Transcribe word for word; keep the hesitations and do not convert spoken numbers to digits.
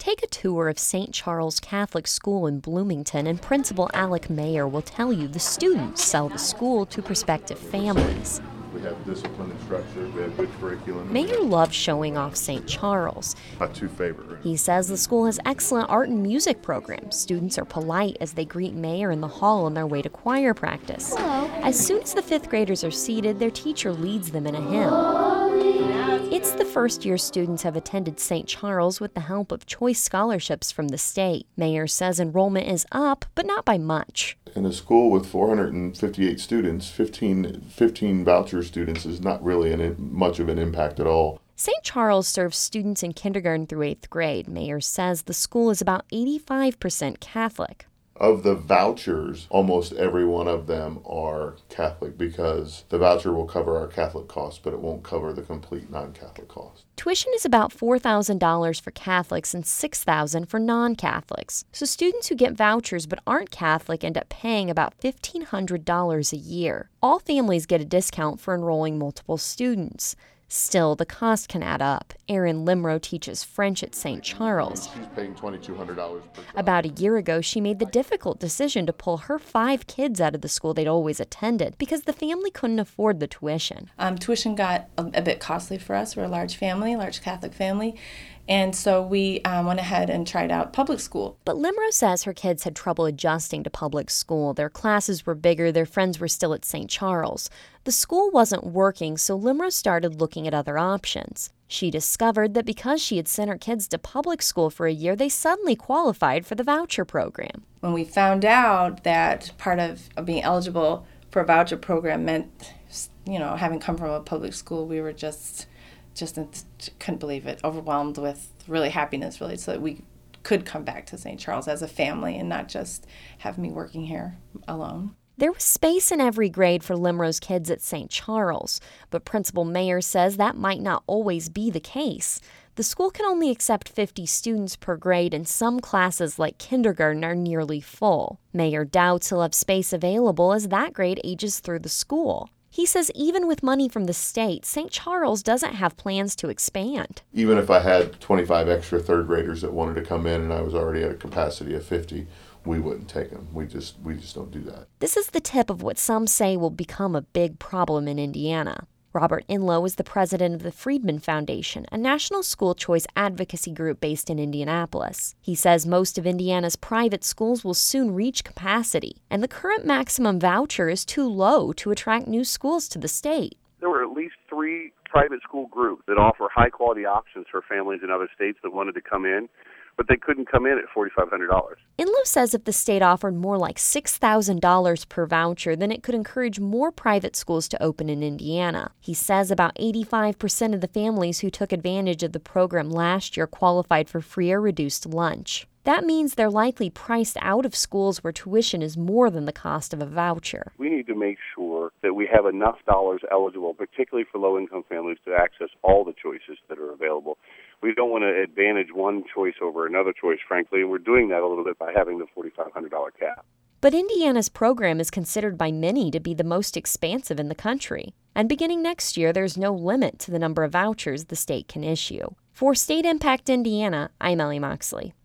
Take a tour of Saint Charles Catholic School in Bloomington, and Principal Alec Mayer will tell you the students sell the school to prospective families. We have discipline and structure, we have good curriculum. Mayer loves showing off Saint Charles. My two favorite. He says the school has excellent art and music programs. Students are polite as they greet Mayer in the hall on their way to choir practice. Hello. As soon as the fifth graders are seated, their teacher leads them in a hymn. It's the first year students have attended Saint Charles with the help of choice scholarships from the state. Mayer says enrollment is up, but not by much. In a school with four hundred fifty-eight students, fifteen, fifteen voucher students is not really an, much of an impact at all. Saint Charles serves students in kindergarten through eighth grade. Mayer says the school is about eighty-five percent Catholic. Of the vouchers, almost every one of them are Catholic because the voucher will cover our Catholic costs, but it won't cover the complete non-Catholic costs. Tuition is about four thousand dollars for Catholics and six thousand dollars for non-Catholics. So students who get vouchers but aren't Catholic end up paying about fifteen hundred dollars a year. All families get a discount for enrolling multiple students. Still, the cost can add up. Erin Limro teaches French at Saint Charles. She's paying twenty-two hundred dollars per child. About a year ago, she made the difficult decision to pull her five kids out of the school they'd always attended because the family couldn't afford the tuition. Um, tuition got a, a bit costly for us. We're a large family, large Catholic family. And so we um, went ahead and tried out public school. But Limro says her kids had trouble adjusting to public school. Their classes were bigger, their friends were still at Saint Charles. The school wasn't working, so Limro started looking at other options. She discovered that because she had sent her kids to public school for a year, they suddenly qualified for the voucher program. When we found out that part of being eligible for a voucher program meant, you know, having come from a public school, we were just... just couldn't believe it, overwhelmed with really happiness, really, so that we could come back to Saint Charles as a family and not just have me working here alone. There was space in every grade for Limro's kids at Saint Charles, but Principal Mayer says that might not always be the case. The school can only accept fifty students per grade, and some classes like kindergarten are nearly full. Mayer doubts he'll have space available as that grade ages through the school. He says even with money from the state, Saint Charles doesn't have plans to expand. Even if I had twenty-five extra third graders that wanted to come in and I was already at a capacity of fifty, we wouldn't take them. We just we just don't do that. This is the tip of what some say will become a big problem in Indiana. Robert Inlow is the president of the Friedman Foundation, a national school choice advocacy group based in Indianapolis. He says most of Indiana's private schools will soon reach capacity, and the current maximum voucher is too low to attract new schools to the state. There were at least three private school groups that offer high-quality options for families in other states that wanted to come in, but they couldn't come in at four thousand five hundred dollars. Inlow says if the state offered more like six thousand dollars per voucher, then it could encourage more private schools to open in Indiana. He says about eighty-five percent of the families who took advantage of the program last year qualified for free or reduced lunch. That means they're likely priced out of schools where tuition is more than the cost of a voucher. We need to make sure that we have enough dollars eligible, particularly for low-income families, to access all the choices that are available. We don't want to advantage one choice over another choice, frankly, and we're doing that a little bit by having the four thousand five hundred dollars cap. But Indiana's program is considered by many to be the most expansive in the country. And beginning next year, there's no limit to the number of vouchers the state can issue. For State Impact Indiana, I'm Ellie Moxley.